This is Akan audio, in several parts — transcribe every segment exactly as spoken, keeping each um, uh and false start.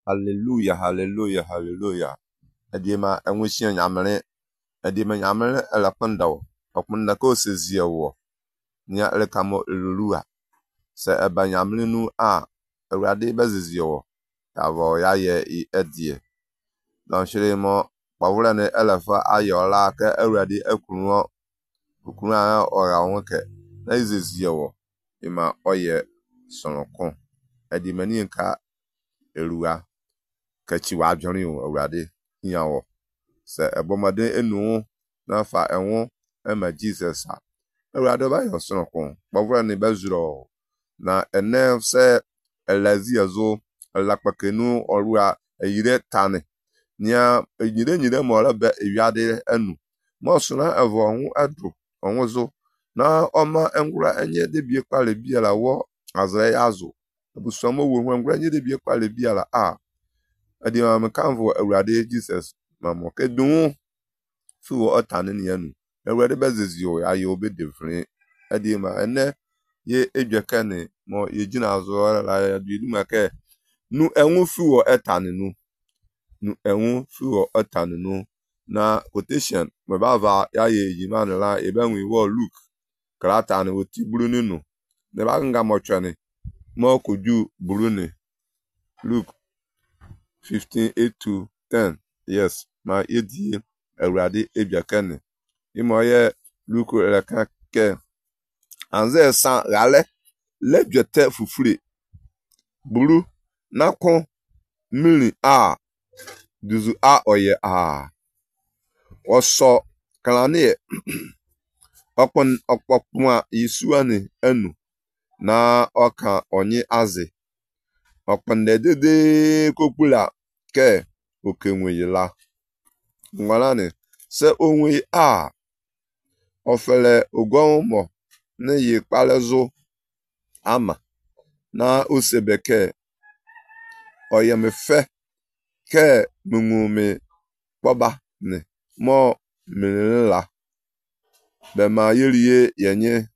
Hallelujah, hallelujah, hallelujah. Edima enwushi nyamere. Edima nyamere elapandawo. Okunda ko seziawo. Nia elekamo elulua. Se eba nyamere nu a Awurade beziziawo. Yawo ya ye i edie. Don shire mo pawura ne elefa ayola ka Awurade akunu okunu a ora wonke. Na iziziawo. Ima oye sonokon. Edima ni nka elua. Kachi wa adwene o Awurade hiawo se ebomade enu na fa enwo ema Jesus a Awurade ba yo sonokon bawura ne bezuro na ene se elazi azo elakpakenu orua eyire tane nia eyire nyire mo la be ewiade enu mo sona evo hu adu onwozo na oma engura enye de bie kwale biala wo azre yazo abusomo wo hu engura enye de bie kwale biala a adi am kanvo Awurade Jesus mamo kedun fu otane ne anu Awurade bezezio ya ye obedefre adi ma ene ye edweka ne mo ye gina azo la ya du maka nu enwu fu etane nu nu enwu fu otane nu na quotation me bava ya ye yima ne la ebenwi wo Luke krata ne oti buru ninu ne ba nga mo twene mo koju buru ne Luke fifteen eight to ten. Yes, ma yedi Awurade edwakane. Imo ye Luke eleka ke anze san rale le dwete fufure. Buru na kon mili a duzu a oye a. Oso kanane okpon okpopuma yisuane enu na oka onye aze. Okpande dede kokula ke okenwe yila ngwalane se onwe a ofele ogon mo ne ye palezo ama na osebeke oyemefe ke mungume boba ne mo minla be ma yiriye yenye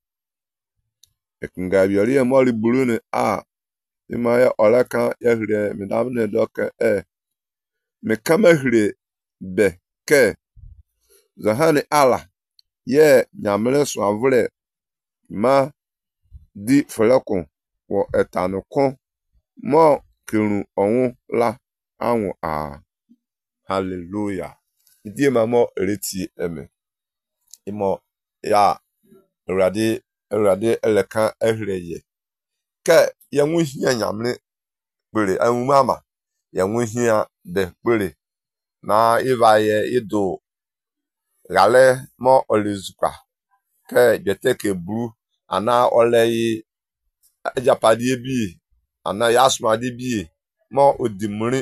ekunga biori mo liburu ne a imaya olaka yahire midamne doke e me kama hire be ke zahani ala ye nyamere so avre ma di felakon wo etanukon mo kirun ohun la awon a hallelujah idi mamo ereti eme imo ya Awurade Awurade eleka ehreye ke yenwu hia nyamre bere anwu mama yenwu hia de bere na ivaye ido gale mo olizukwa ke jeteke bru ana oleyi ejapadi bi ana yasmadi bi mo odimuri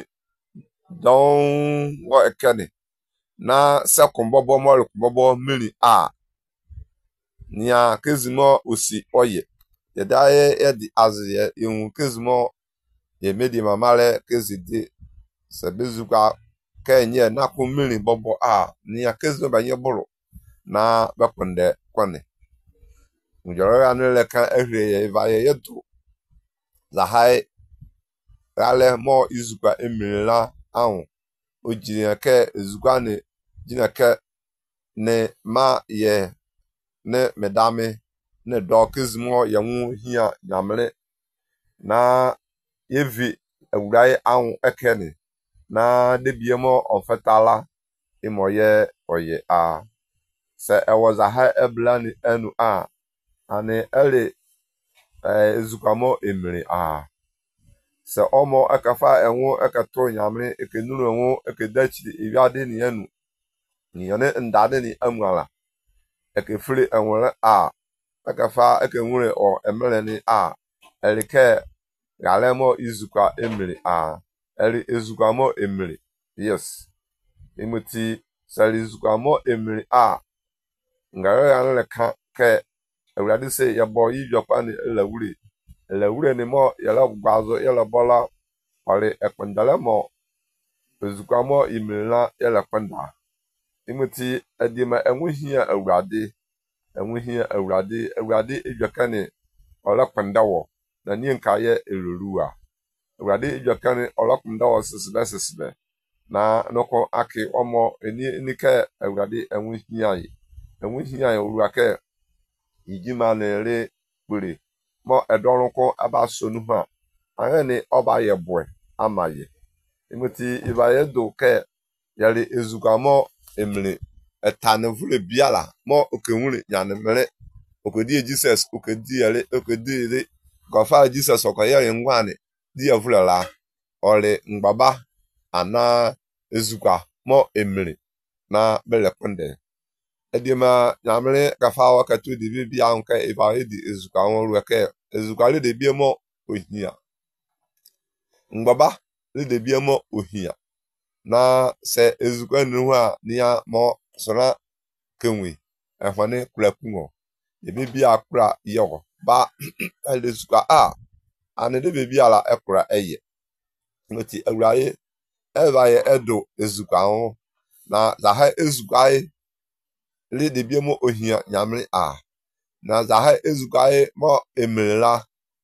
don wo ekene na sekun bobo mo bobo miri a nia kezimo osi oye yedaye edi aziye ihun kezimo ye medi mamale kezide sebezukwa kenye na kumiri bobo a nia kezimo banye buru na bakunde kwane njoro ya nle kan ehre ye vaye yedo za hai rale mo izukwa emirila ahun ojire ke izukwa ne jinake ne ma ye ne medame ne do kezimo yenwu hia nyamre na yevi Awurai ahun ekene na debiemo onfetala imoye oye a se ewoza ha eblani enu a ane ele ezukwamo emiri a se omo akafa enwo akato nyamre ekenuru enwo ekedachi iwiade ni enu ni yone ndade ni amwala ekefre enwore a akafa ekenwure o emere ni a elike galemo izukwa emiri a eli ezukwamo emiri yes imuti sali izukwamo emiri a ngare ya le kan ke Awurade se yebo yidwakwa ne elawure elawure ni mo yala gbazo yala bola ole ekpandale mo ezukwamo imela yala kwanda imuti edima enwuhia Awurade enwuhia Awurade Awurade edwaka ne ole kwandawo na ni nka ye elurua awurade edwakan olokum da osesebe sesebe na noko ake omo eni enike awurade enwo hiaye enwo hiaye owura ke yijima na re gbere mo edorunko abaso nu ha ahene oba ye boy amaye imoti ibaye do ke yale ezugamo emre etane vule biala mo okenwure nyane mere okodi Jesus okodi yale okodi re gofa Jesus okoye ngwane di avule la ole ngbaba ana ezuka mo emre na bele konde edima nyamre gafa wakatu di bibia nka ibaye di ezuka won ruke ezuka le de bie mo ohia ngbaba le de bie mo ohia na se ezuka nu a nia mo sona kenwi ehwane kulakungo e bibia akura yo ba ezuka a ane de bibia la ekura eye noti awraye evaye edo ezuka ho na zaha ezuka e le de bie mo ohia nyamre a na zaha ezuka e mo emerela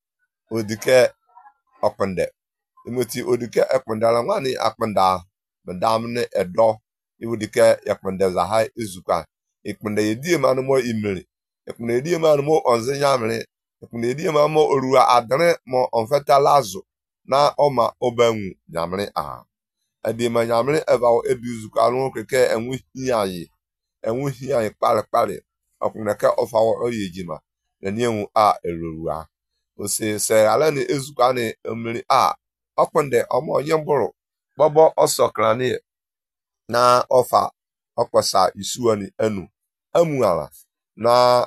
odike okonde imoti odike ekondala ngani akonda madamne edo iwodike yakonde zaha ezuka ikonde yedie manu mo imere ikonde yedie manu mo onze nyamre ikonde yedie manu mo orua adre mo onfeta lazo na oma obanwu nyamre a edima nyamre eva eduzuka no keke enwu hiaye enwu hiaye pale pale okuneke ofawo oyejima eni enwu a erorua ose se ala ni ezuka ni emri a okonde omo yemboro bobo osokrani na ofa okosa isuani enu amuala na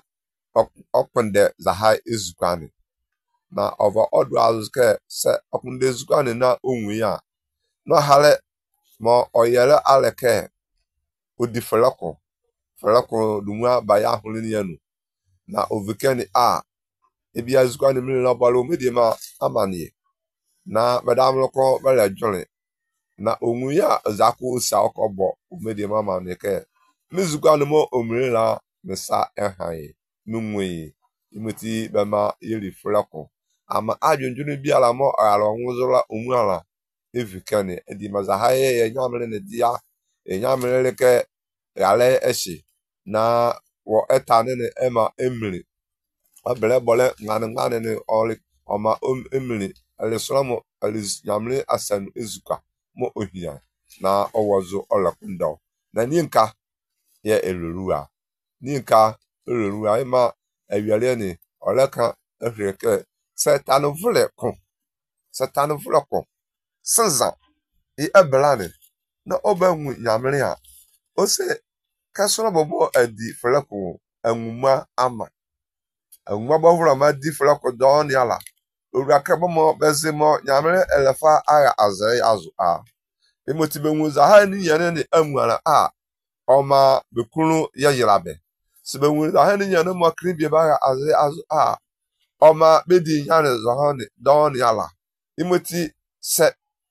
okonde zaha ezukani na over odu azuke se okunde ezukani na onwe ya no hale mo oyele aleke odifelako felako dumwa baya hulini yanu na ovekeni a ebi ezukani mri na balo medima amani na madam loko bala jole na onwe ya zaku sa okobo medima amani ke mizukani mo omre la mesa ehaye numwe imoti bema yeli felako ama ajunjunu bi ala mo ala nwuzola omwala evikane edi mazahaye ye nyamre ne dia e nyamre leke yale eshi na wo etane ne ema emri abele bole ngane ngane ne oli oma emri ale solamo ale nyamre asan ezuka mo ohia na owozo olakundo na ninka ye elurua ninka elurua ima ewiale ni oleka efreke setanu vule kon setanu vule kon sanza i ebelane na obanwu nyamre a ose kasoro bobo adi felako anwuma ama anwuma bovura ma di felako don yala oraka bomo bezemo nyamre elefa aya azai azu a emotibe nwuza ha ni yene ni amwara a oma bekunu yayirabe sibe nwuza ha ni yene mo kribie ba azai azu a oma bedi yane zohane don yala imoti se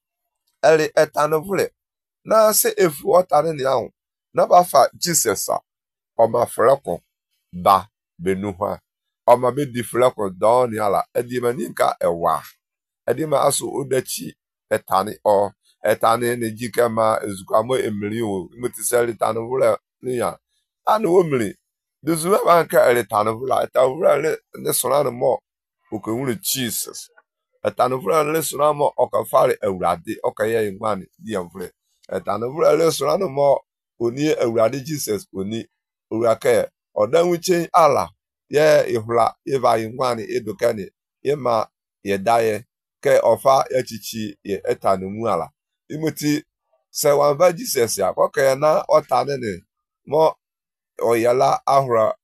ele etanovule na se efu otare ni ahụ na bafa Jesus a ọma freko ba benuha ọma be di freko don yala edima ninka ewa edima aso odachi etani o etani ne jikama ezukamo emiri o mutiseli tanovule ni ya anu omiri duzuwa banka ele tanovula etavula ne sonana mo okunwure Jesus etanovula le sonamo okafare awurade okaye ngwani di amvule etanovula le sonano mo oni awurade Jesus oni urake odanwuche ala ye ihula iva ngwani edokani ima yedaye ke ofa echichi ye etanumu ala imuti se wanva Jesus ya koke na otanene mo oyala ahura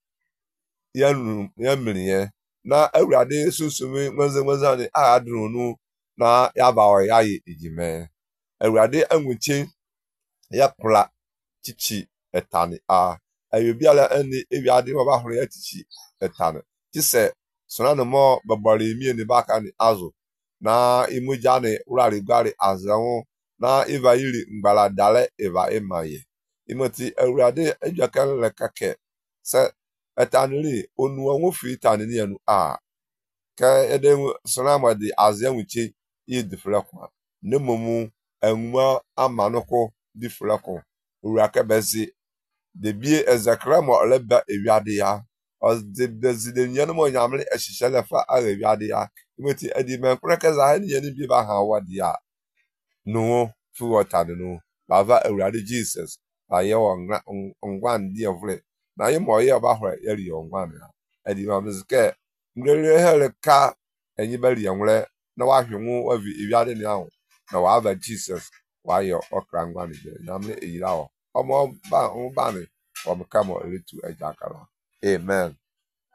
yanu yamriye na awurade susumi nwenze nwenze a adrunu na yabawo yayi ejime awurade anwuche yakula chichi etani a ayobiala ani ebiade ma bahoro ya chichi etani tise sonano mo babali mi ni baka ni azu na imujane urari gari azawo na eva yiri ngbala dale eva emaye imoti awurade ejakan lekake se etaniri onu onwo fi tanini anu a ka ede sonama di azenwuche yi difleko ne momu enwa amanoko difleko urake bezi de bie ezekra mo leba ewiade ya o de bezide nyane mo nyamle ehihele fa ara ewiade ya imeti edi men kreke za hani yeni bi ba ha wadi ya no fu wata no bava ewrade Jesus ba ye won ngwan die vle na ye mo ye ba hore ye ri ngwan ya edi ma mzike ngere hele ka enyi bari enwre na wa hwenwu wa vi ewiade ni ahụ na wa ava Jesus wa yo okra ngwan je nyamle eyira o omo ba o ba ni o mkamo elitu ejakara amen.